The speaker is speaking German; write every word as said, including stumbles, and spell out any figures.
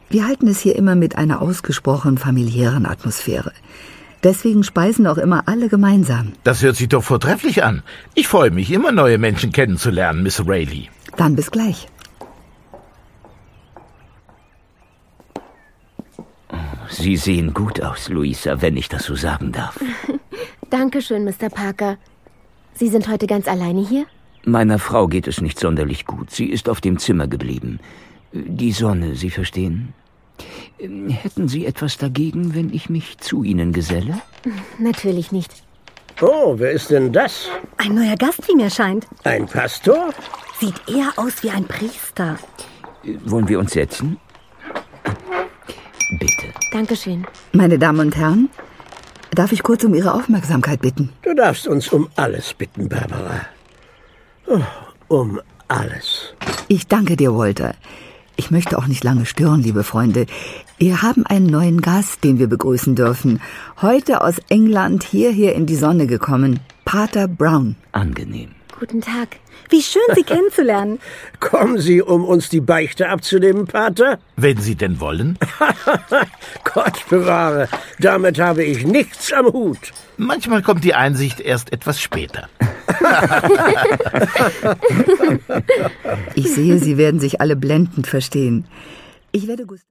Wir halten es hier immer mit einer ausgesprochen familiären Atmosphäre. Deswegen speisen auch immer alle gemeinsam. Das hört sich doch vortrefflich an. Ich freue mich, immer neue Menschen kennenzulernen, Miss Rayleigh. Dann bis gleich. Sie sehen gut aus, Louisa, wenn ich das so sagen darf. Dankeschön, Mister Parker. Sie sind heute ganz alleine hier? Meiner Frau geht es nicht sonderlich gut. Sie ist auf dem Zimmer geblieben. Die Sonne, Sie verstehen? Hätten Sie etwas dagegen, wenn ich mich zu Ihnen geselle? Natürlich nicht. Oh, wer ist denn das? Ein neuer Gast, wie mir scheint. Ein Pastor? Sieht eher aus wie ein Priester. Wollen wir uns setzen? Bitte. Dankeschön. Meine Damen und Herren, darf ich kurz um Ihre Aufmerksamkeit bitten? Du darfst uns um alles bitten, Barbara. Oh, um alles. Ich danke dir, Walter. Ich möchte auch nicht lange stören, liebe Freunde. Wir haben einen neuen Gast, den wir begrüßen dürfen. Heute aus England hierher in die Sonne gekommen. Pater Brown. Angenehm. Guten Tag. Wie schön, Sie kennenzulernen. Kommen Sie, um uns die Beichte abzunehmen, Pater? Wenn Sie denn wollen. Gott bewahre, damit habe ich nichts am Hut. Manchmal kommt die Einsicht erst etwas später. Ich sehe, Sie werden sich alle blendend verstehen. Ich werde Gustav